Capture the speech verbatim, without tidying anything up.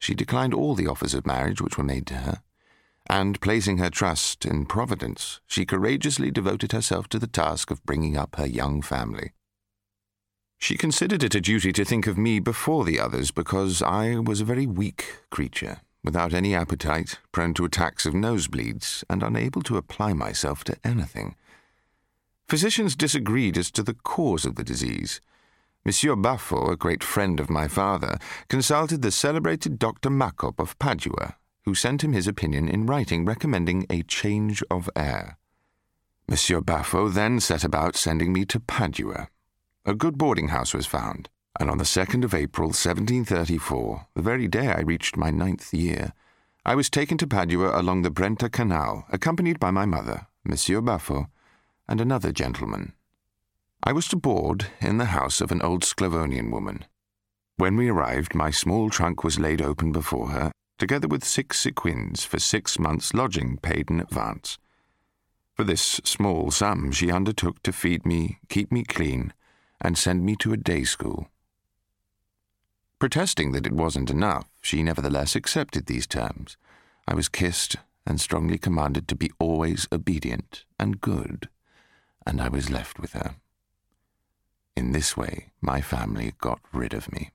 she declined all the offers of marriage which were made to her, and, placing her trust in Providence, she courageously devoted herself to the task of bringing up her young family. She considered it a duty to think of me before the others because I was a very weak creature, without any appetite, prone to attacks of nosebleeds, and unable to apply myself to anything. Physicians disagreed as to the cause of the disease. Monsieur Baffo, a great friend of my father, consulted the celebrated Doctor Macop of Padua, who sent him his opinion in writing recommending a change of air. Monsieur Baffo then set about sending me to Padua. A good boarding-house was found, and on the second of April, seventeen thirty-four, the very day I reached my ninth year, I was taken to Padua along the Brenta Canal, accompanied by my mother, Monsieur Baffo, and another gentleman. I was to board in the house of an old Sclavonian woman. When we arrived, my small trunk was laid open before her, together with six sequins for six months' lodging paid in advance. For this small sum she undertook to feed me, keep me clean, and send me to a day school. Protesting that it wasn't enough, she nevertheless accepted these terms. I was kissed and strongly commanded to be always obedient and good, and I was left with her. In this way, my family got rid of me.